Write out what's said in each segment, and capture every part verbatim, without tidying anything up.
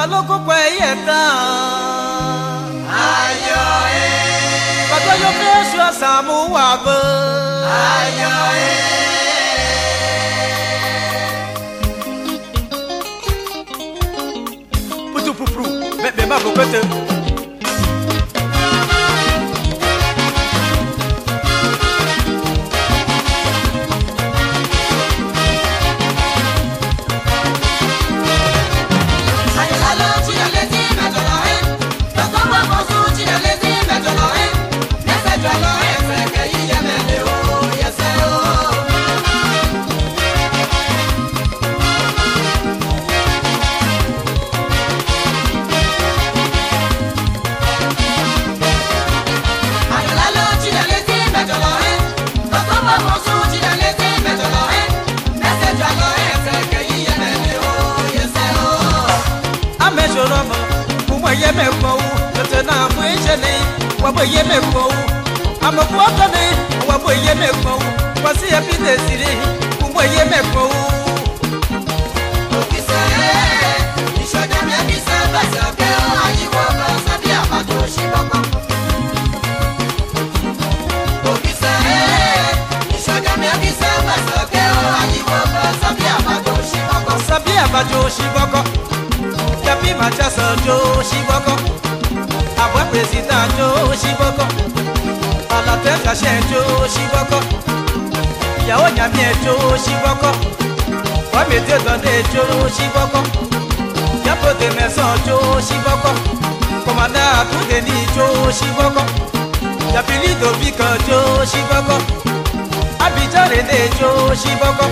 loco kweyeta ayo eh Papa yo pesho samu wabo ayo eh Putu pupru be be ma bokete Yeme ko tena mwijeni wabo yeme ko amakuoto ni wabo yeme ko kwasi ya bidesiri kumwe yeme ko okise ishoja me kise basa ke ayiwo basa bi abato shiboko okise ishoja me kise basa ke ayiwo basa bi abato shiboko sabi abato shiboko Yapi machasa jo shiboko Abwa president jo shiboko Ala teka shen jo shiboko Yao nyamie jo shiboko Wame te donne jo shiboko Yapo de maison jo shiboko Komanda akude ni jo shiboko Yapi lido bika jo shiboko Abidjane de jo shiboko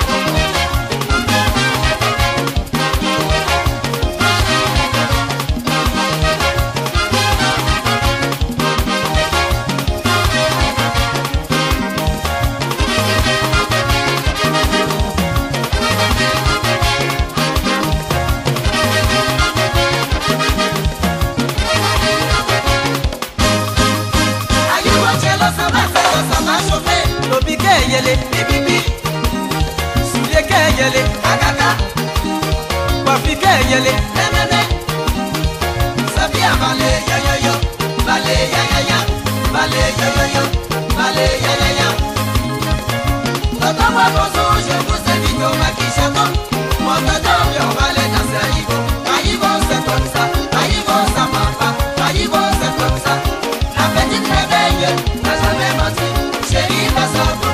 Yele, bibibi, suye ke yele, agaka, wafi ke yele, nemene, sabia vale yo yo yo, vale ya ya ya, vale yo yo yo, vale ya ya ya. Toto wa bozo, je vous invite au maquishaton, mon toto on va aller danser à Ivo, à Ivo c'est comme ça, à Ivo ça m'a pas, à Ivo c'est comme ça. La petite réveille, n'a jamais menti, chérie passe au bout.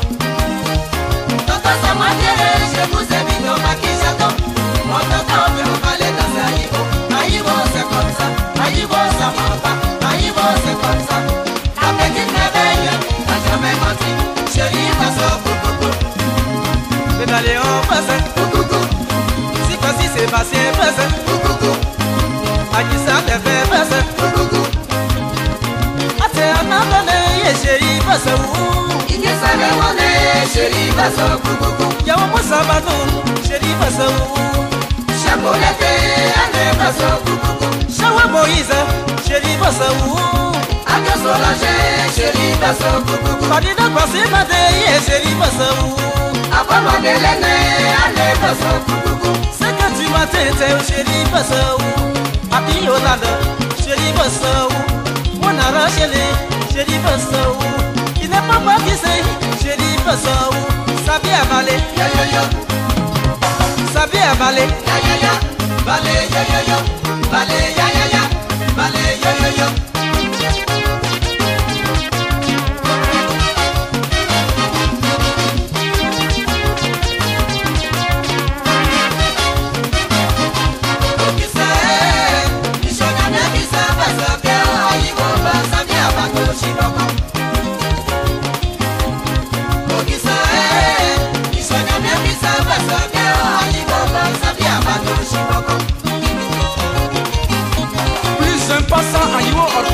Je vous invite au maquishaton. Mon tonton vient on va aller danser à Ivo. À Ivo c'est comme ça. À Ivo ça ment pas. À Ivo c'est comme ça. La petite réveille n'a jamais menti. Chérie passe au coucou. c'est d'aller en passé, Coucou. si quoi si c'est passé, passé, Coucou. à qui ça te fait passé, Coucou. à te abandonner, et chérie passe où, Il y a ça le monnaie. Chérie passe au coucou. y'a un peu sabano, chérie passe où, Chacolate. Allez passe au coucou. Shawa Moïse, chérie passe où, Aka Solange. Chérie passe au coucou. Padina passé ma et chérie passe où, Après Madeleine. Allez passe au coucou. c'est que tu m'as têté, chérie passe où, Happy Yolanda, chérie passe où, mon ara chérie, chérie passe où, il n'est pas pas qui c'est, chérie passe où, Sabia Valley, Yo yo yo. Sabia Valley, Ya ya ya, vale yo yo yo, vale ya ya ya, vale yo yo yo. Okise, ishona me kise basa ke ayiwo basa mi abato shiboko. Okise, ishona me kise basa ke ayiwo basa mi abato shiboko. plus un passant à Yo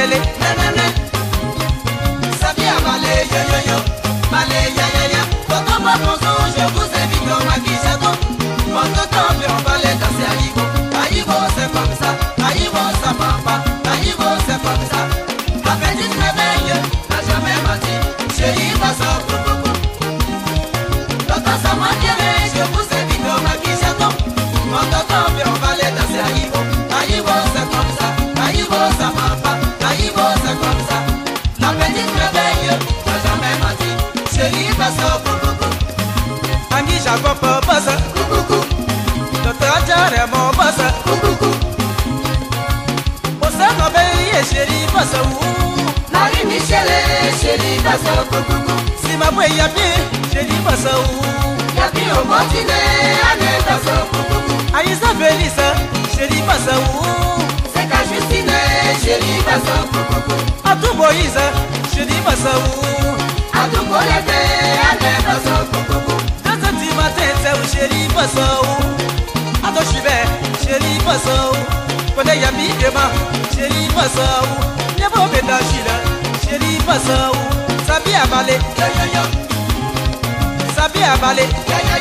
Lele. Nanana. Sabia balé, yo yo yo. Balé, ya ya ya. Quand on voit mon son, je vous invite au maquis château. Quand on tombe, on va les danser à Ivo. À Ivo, c'est comme ça. À Ivo, ça va pas. À Ivo, c'est comme ça. La petite merveille n'a jamais menti. Chérie, va ça, coucou. Quand on s'en va bien, je vous invite au maquis château. Quand on tombe, on va les danser à Ivo. À Ivo, c'est comme ça. À Ivo, ça va pas. À Ivo, c'est comme ça. La petite merveille n'a jamais menti. Chérie, va ça, coucou. Angi Jacob Bassa. Coucou. Docteur Jare mon Bassa. Coucou. Osama Beye chéri Bassa ou. Marie-Michel, chérie, va ça, coucou. Sima Bwe Yapi chéri Bassa ou. Y'a plus au continent, allez, va ça, coucou. Aïssa Félissa chéri Bassa ou. C'est qu'à Justine, chérie, va ça, coucou. Atou Moïse chéri Bassa ou. À tout collecter, allez, va ça, coucou. Tata Timatin c'est chéri Bassa ou. Atou Chivé chéri Bassa ou. Kone Yapi Ema chéri Bassa ou. Yabo Beda Chila chéri Bassa ou. Sabia Balé Yo, yo, yo. Sabia Balé Ya, ya,